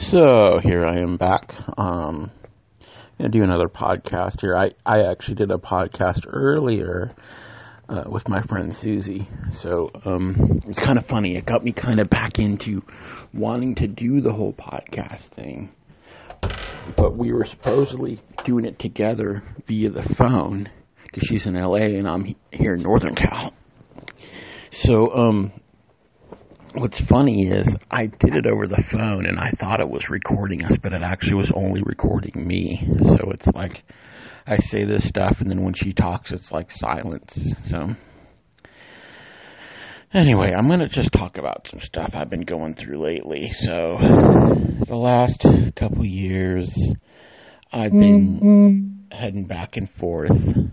So here I am back. I'm gonna do another podcast here. I actually did a podcast earlier with my friend Susie. So it's kind of funny. It got me kind of back into wanting to do the whole podcast thing. But we were supposedly doing it together via the phone because she's in LA and I'm here in Northern Cal. So what's funny is I did it over the phone and I thought it was recording us, but it actually was only recording me. So it's like I say this stuff and then when she talks it's like silence. So anyway, I'm going to just talk about some stuff I've been going through lately. So the last couple years I've been heading back and forth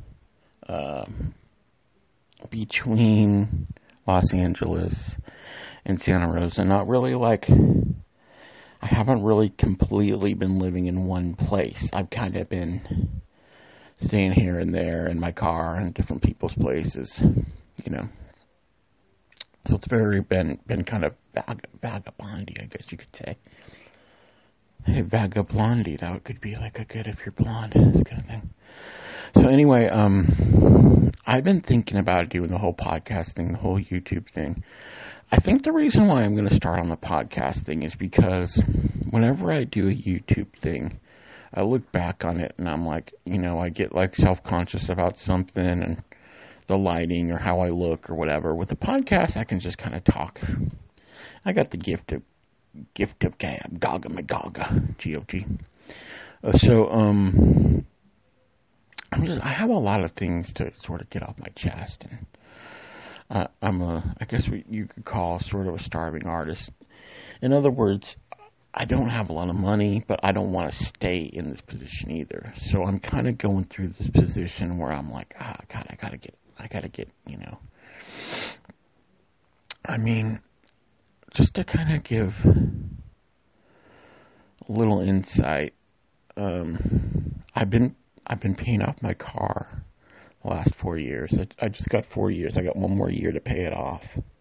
between Los Angeles and Santa Rosa. Not really I haven't really completely been living in one place. I've kind of been staying here and there in my car in different people's places, you know. So it's been kind of vagabondy, I guess you could say. Hey, vagabondy, that could be like a good if you're blonde, this kind of thing. So anyway, I've been thinking about doing the whole podcast thing, the whole YouTube thing. I think the reason why I'm going to start on the podcast thing is because whenever I do a YouTube thing, I look back on it and I'm like, you know, I get like self-conscious about something and the lighting or how I look or whatever. With the podcast, I can just kind of talk. I got the gift of gab, gaga magaga, G-O-G. I have a lot of things to sort of get off my chest, and I guess what you could call sort of a starving artist. In other words, I don't have a lot of money, but I don't want to stay in this position either. So I'm kind of going through this position where I'm like, God, I gotta get, you know. I mean, just to kind of give a little insight, I've been paying off my car the last 4 years. I just got 4 years. I got one more year to pay it off.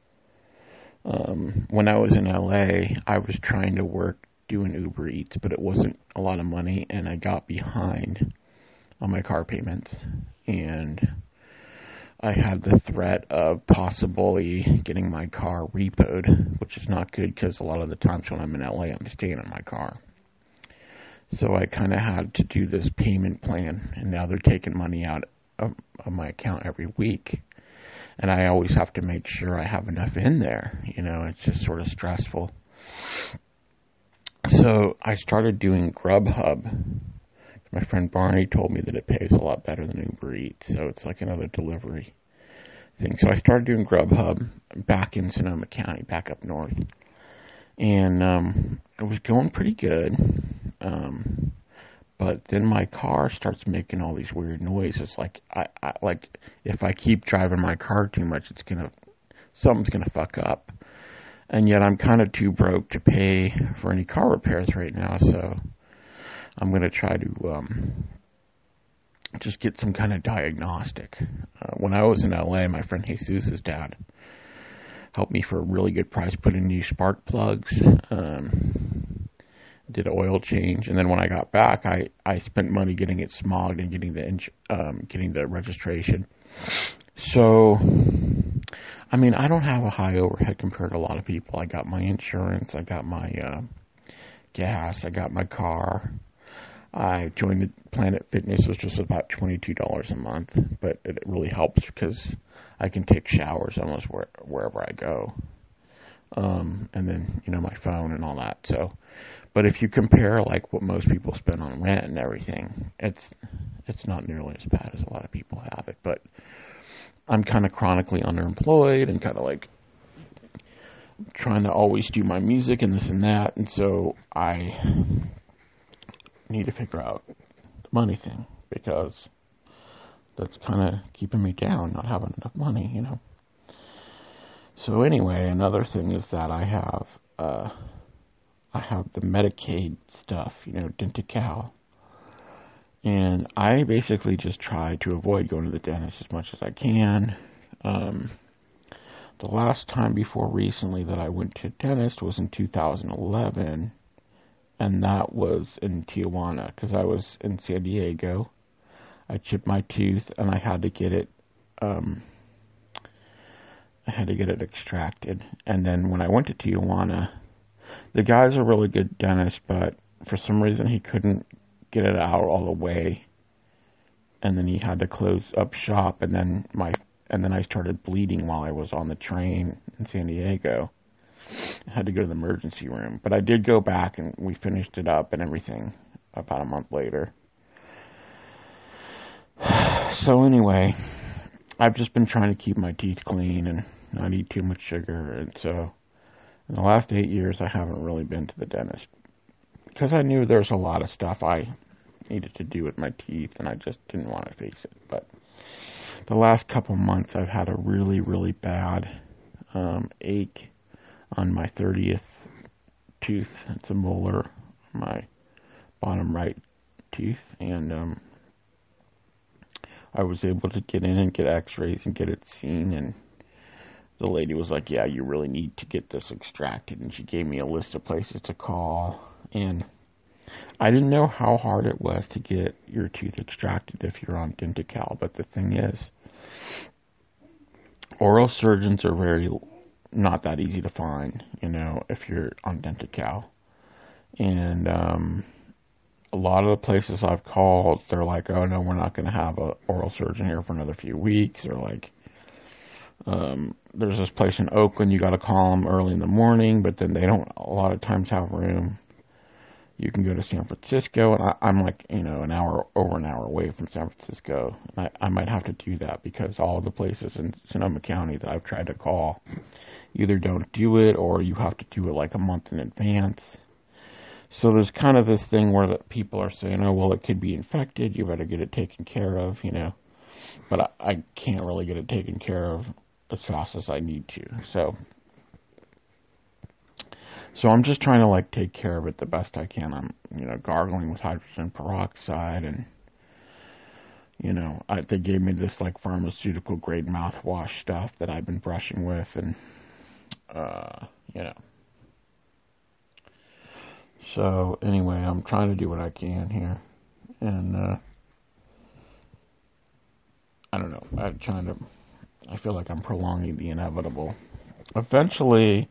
When I was in LA, I was trying to work doing Uber Eats, but it wasn't a lot of money, and I got behind on my car payments. And I had the threat of possibly getting my car repoed, which is not good because a lot of the times when I'm in LA, I'm staying in my car. So I kind of had to do this payment plan, and now they're taking money out of my account every week. And I always have to make sure I have enough in there. You know, it's just sort of stressful. So I started doing Grubhub. My friend Barney told me that it pays a lot better than Uber Eats, so it's like another delivery thing. So I started doing Grubhub back in Sonoma County, back up north. And it was going pretty good. But then my car starts making all these weird noises. Like if I keep driving my car too much, something's gonna fuck up. And yet I'm kind of too broke to pay for any car repairs right now. So I'm gonna try to just get some kind of diagnostic. When I was in LA, my friend Jesus' dad helped me for a really good price, put in new spark plugs, did an oil change, and then when I got back, I spent money getting it smogged and getting the registration. So, I mean, I don't have a high overhead compared to a lot of people. I got my insurance, I got my gas, I got my car. I joined the Planet Fitness, which was about $22 a month, but it really helps because I can take showers almost wherever I go. And then, you know, my phone and all that. So, but if you compare like what most people spend on rent and everything, it's not nearly as bad as a lot of people have it. But I'm kind of chronically underemployed and kind of like trying to always do my music and this and that. And so I need to figure out the money thing because that's kind of keeping me down, not having enough money, you know. So anyway, another thing is that I have the Medicaid stuff, you know, Denti-Cal. And I basically just try to avoid going to the dentist as much as I can. The last time before recently that I went to dentist was in 2011. and that was in Tijuana because I was in San Diego. I chipped my tooth, and I had to get it. I had to get it extracted, and then when I went to Tijuana, the guy's a really good dentist, but for some reason he couldn't get it out all the way, and then he had to close up shop, and then I started bleeding while I was on the train in San Diego. I had to go to the emergency room, but I did go back and we finished it up and everything about a month later. So anyway, I've just been trying to keep my teeth clean and not eat too much sugar, and so in the last 8 years I haven't really been to the dentist because I knew there's a lot of stuff I needed to do with my teeth and I just didn't want to face it. But the last couple months I've had a really, really bad ache on my 30th tooth. It's a molar, my bottom right tooth, and I was able to get in and get x-rays and get it seen, and the lady was like, yeah, you really need to get this extracted, and she gave me a list of places to call, and I didn't know how hard it was to get your tooth extracted if you're on Denti-Cal, but the thing is, oral surgeons are not that easy to find, if you're on Denti-Cal, and a lot of the places I've called, they're like, oh no, we're not going to have an oral surgeon here for another few weeks, or like, there's this place in Oakland, you got to call them early in the morning, but then they don't a lot of times have room. You can go to San Francisco, and I'm like, over an hour away from San Francisco. And I might have to do that because all of the places in Sonoma County that I've tried to call either don't do it or you have to do it like a month in advance. So there's kind of this thing where people are saying, oh, well, it could be infected. You better get it taken care of, But I can't really get it taken care of as fast as I need to. So I'm just trying to take care of it the best I can. I'm, gargling with hydrogen peroxide, and, they gave me this pharmaceutical grade mouthwash stuff that I've been brushing with, and, So anyway, I'm trying to do what I can here, and, I don't know, I feel like I'm prolonging the inevitable. Eventually,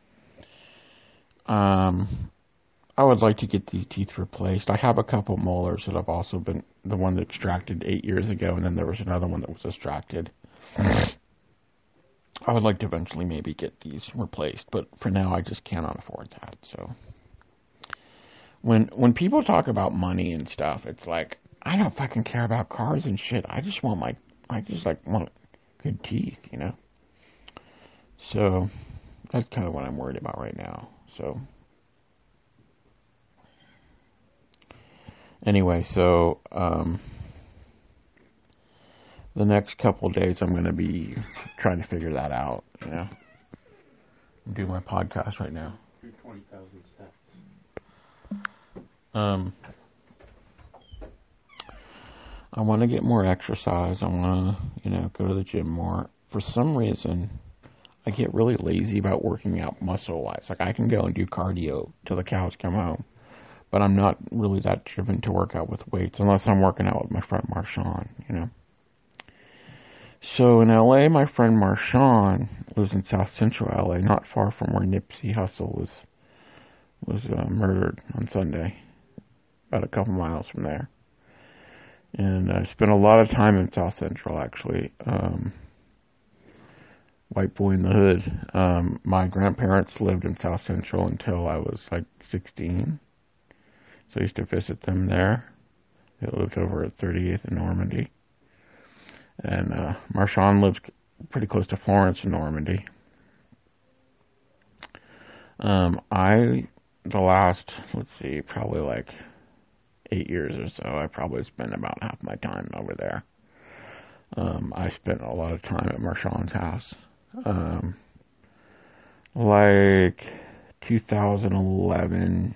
I would like to get these teeth replaced. I have a couple molars that have also been the one that extracted 8 years ago, and then there was another one that was extracted. I would like to eventually maybe get these replaced, but for now I just cannot afford that. So when people talk about money and stuff, it's like, I don't fucking care about cars and shit. I just want want good teeth, So that's kind of what I'm worried about right now. So anyway, the next couple days I'm going to be trying to figure that out, I'm doing my podcast right now. 20,000 steps. I want to get more exercise. I want to, go to the gym more. For some reason, I get really lazy about working out muscle-wise. I can go and do cardio till the cows come home, but I'm not really that driven to work out with weights unless I'm working out with my friend Marshawn, So in LA, my friend Marshawn lives in South Central LA, not far from where Nipsey Hussle was murdered on Sunday, about a couple miles from there. And I spent a lot of time in South Central, actually. White boy in the hood. My grandparents lived in South Central until I was 16. So I used to visit them there. They lived over at 38th and Normandy. And Marshawn lives pretty close to Florence and Normandy. The last, probably 8 years or so, I probably spent about half my time over there. I spent a lot of time at Marshawn's house. 2011,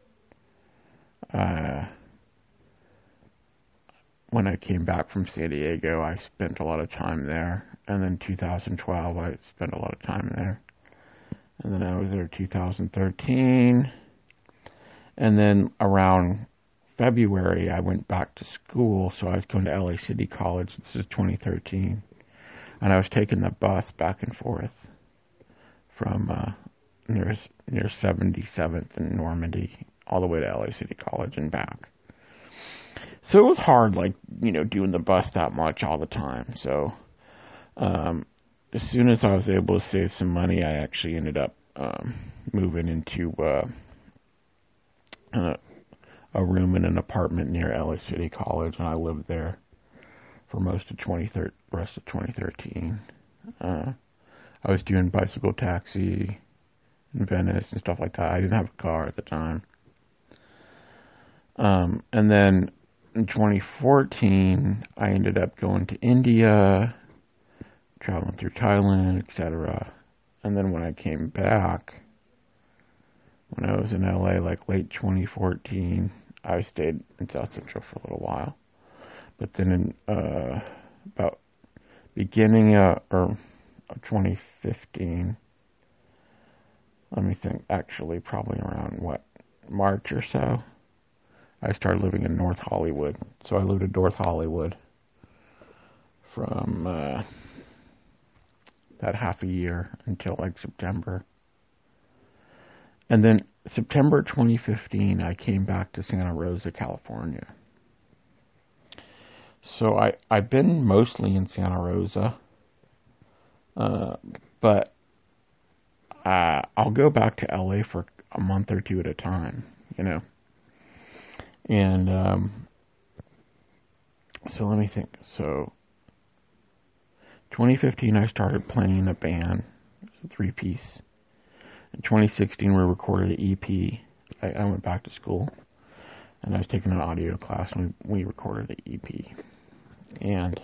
when I came back from San Diego, I spent a lot of time there. And then 2012, I spent a lot of time there. And then I was there 2013. And then around February, I went back to school, so I was going to LA City College. This is 2013. And I was taking the bus back and forth from near 77th and Normandy all the way to LA City College and back. So it was hard, like, doing the bus that much all the time. So as soon as I was able to save some money, I actually ended up moving into a room in an apartment near LA City College, and I lived there for rest of 2013. I was doing bicycle taxi in Venice and stuff like that. I didn't have a car at the time. And then in 2014, I ended up going to India, traveling through Thailand, etc. And then when I came back, when I was in LA, like late 2014, I stayed in South Central for a little while. But then in about beginning of 2015, let me think, actually probably around March or so, I started living in North Hollywood. So I lived in North Hollywood from that half a year until like September. And then September 2015, I came back to Santa Rosa, California. So I've been mostly in Santa Rosa, but I'll go back to LA for a month or two at a time, And so let me think. So 2015, I started playing in a band, a 3-piece. In 2016, we recorded an EP. I went back to school, and I was taking an audio class, and we recorded an EP. And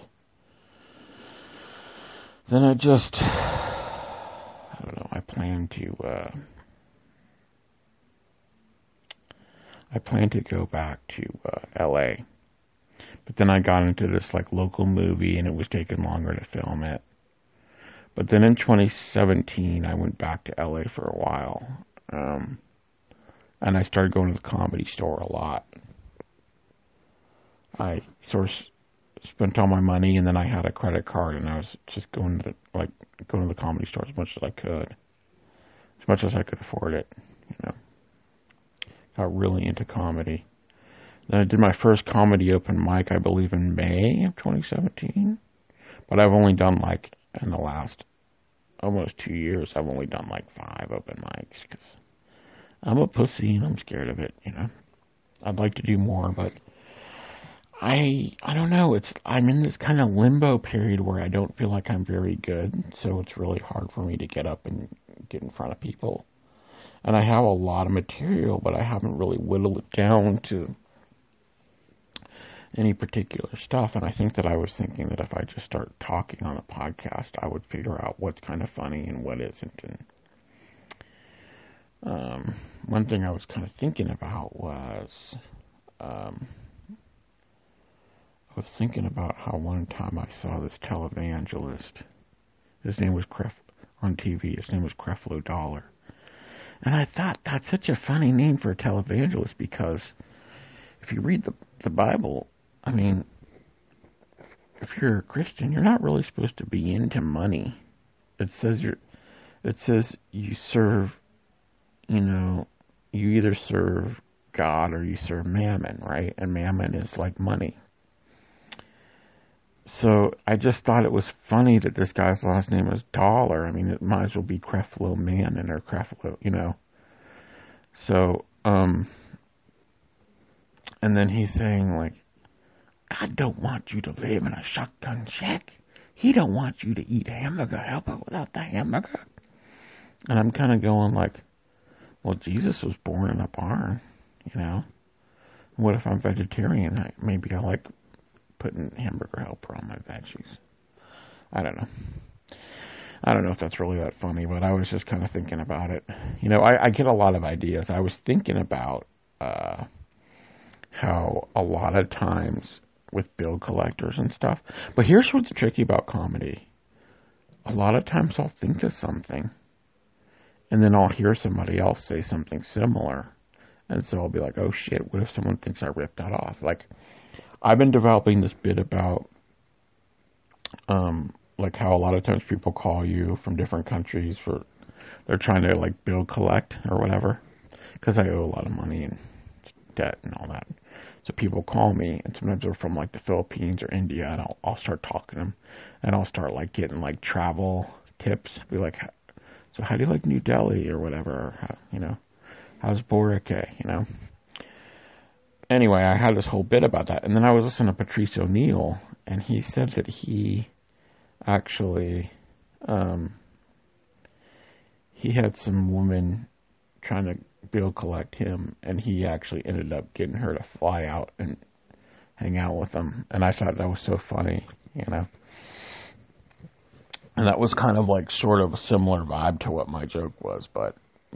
then I don't know, I plan to go back to LA. But then I got into this like local movie, and it was taking longer to film it. But then in 2017, I went back to LA for a while. And I started going to the Comedy Store a lot. I sort of spent all my money, and then I had a credit card, and I was just going to the Comedy Store as much as I could. As much as I could afford it, Got really into comedy. Then I did my first comedy open mic, I believe, in May of 2017. But I've only done, in the last almost 2 years, I've only done, 5 open mics. Because I'm a pussy, and I'm scared of it, I'd like to do more, but I don't know. I'm in this kind of limbo period where I don't feel like I'm very good. So it's really hard for me to get up and get in front of people. And I have a lot of material, but I haven't really whittled it down to any particular stuff. And I think that I was thinking that if I just start talking on a podcast, I would figure out what's kind of funny and what isn't. And one thing I was kind of thinking about was how one time I saw this televangelist. His name was on TV. His name was Creflo Dollar. And I thought, that's such a funny name for a televangelist, because if you read the Bible, I mean, if you're a Christian, you're not really supposed to be into money. It says you serve, you either serve God or you serve mammon, right? And mammon is like money. So I just thought it was funny that this guy's last name is Dollar. I mean, it might as well be Creflo Mannon or Creflo, So, and then he's saying, God don't want you to live in a shotgun shack. He don't want you to eat hamburger helper without the hamburger. And I'm kind of going well, Jesus was born in a barn, What if I'm vegetarian? Maybe I like putting hamburger helper on my veggies. I don't know. I don't know if that's really that funny, but I was just kind of thinking about it. I get a lot of ideas. I was thinking about how a lot of times with bill collectors and stuff, but here's what's tricky about comedy. A lot of times I'll think of something, and then I'll hear somebody else say something similar, And so I'll be like, oh shit, what if someone thinks I ripped that off? Like, I've been developing this bit about, like how a lot of times people call you from different countries they're trying to like bill collect or whatever. Because I owe a lot of money and debt and all that. So people call me, and sometimes they're from like the Philippines or India, and I'll start talking to them, and I'll start like getting like travel tips. Be like, so how do you like New Delhi or whatever? Or how, how's Boracay? Anyway, I had this whole bit about that, and then I was listening to Patrice O'Neill, and he said that he actually he had some woman trying to bill collect him, and he actually ended up getting her to fly out and hang out with him. And I thought that was so funny, And that was kind of like sort of a similar vibe to what my joke was, but,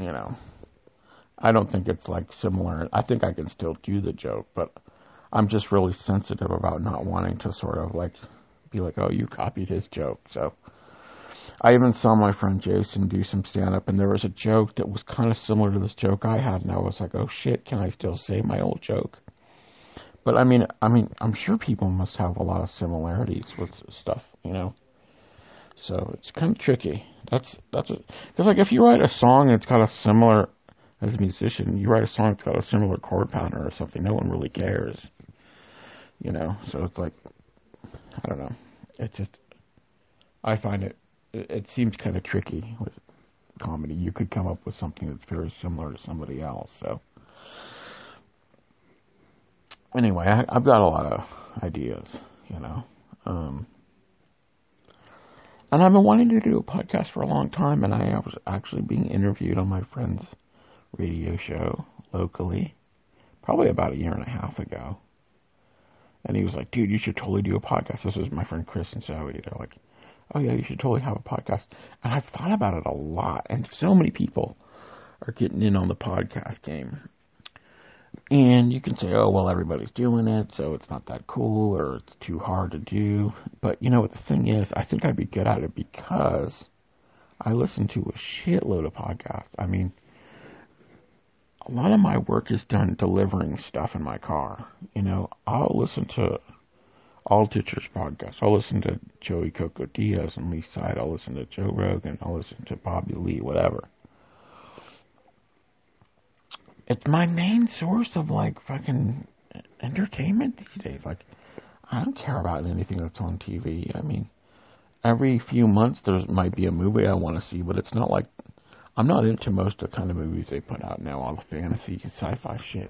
I don't think it's like similar. I think I can still do the joke, but I'm just really sensitive about not wanting to sort of like be like, oh, you copied his joke. So I even saw my friend Jason do some stand-up, and there was a joke that was kind of similar to this joke I had, and I was like, oh shit, can I still say my old joke? But I mean, I'm sure people must have a lot of similarities with stuff, So it's kind of tricky. That's because like if you write a song that's got a similar, as a musician, you write a song that's got a similar chord pattern or something, no one really cares, So it's like, I don't know. It's just, I find it seems kind of tricky with comedy. You could come up with something that's very similar to somebody else. So anyway, I've got a lot of ideas, and I've been wanting to do a podcast for a long time, and I was actually being interviewed on my friend's radio show locally, probably about 1.5 years ago. And he was like, dude, you should totally do a podcast. This is my friend Chris and Zoe. They're like, oh yeah, you should totally have a podcast. And I've thought about it a lot, and so many people are getting in on the podcast game. And you can say, oh, well, everybody's doing it, so it's not that cool, or it's too hard to do. But the thing is, I think I'd be good at it because I listen to a shitload of podcasts. I mean, a lot of my work is done delivering stuff in my car. I'll listen to All Ditchers podcast. I'll listen to Joey Coco Diaz and Lee Side. I'll listen to Joe Rogan. I'll listen to Bobby Lee, whatever. It's my main source of like fucking entertainment these days. Like, I don't care about anything that's on TV. I mean, every few months there might be a movie I want to see, but it's not like, I'm not into most of the kind of movies they put out now, all the fantasy, sci-fi shit.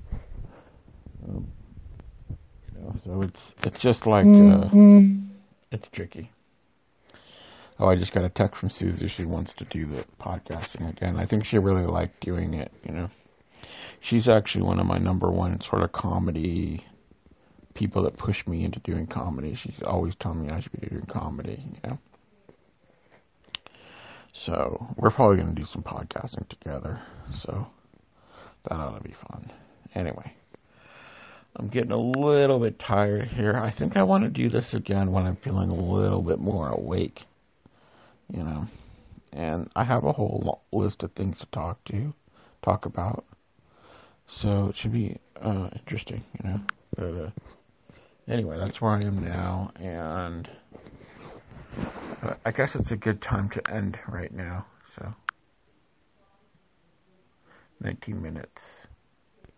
So it's just like, it's tricky. Oh, I just got a text from Susie. She wants to do the podcasting again. I think she really liked doing it, She's actually one of my number one sort of comedy people that push me into doing comedy. She's always telling me I should be doing comedy, So we're probably going to do some podcasting together. So that ought to be fun. Anyway, I'm getting a little bit tired here. I think I want to do this again when I'm feeling a little bit more awake, And I have a whole list of things to talk about. So it should be interesting, But anyway, that's where I am now, and I guess it's a good time to end right now. So 19 minutes.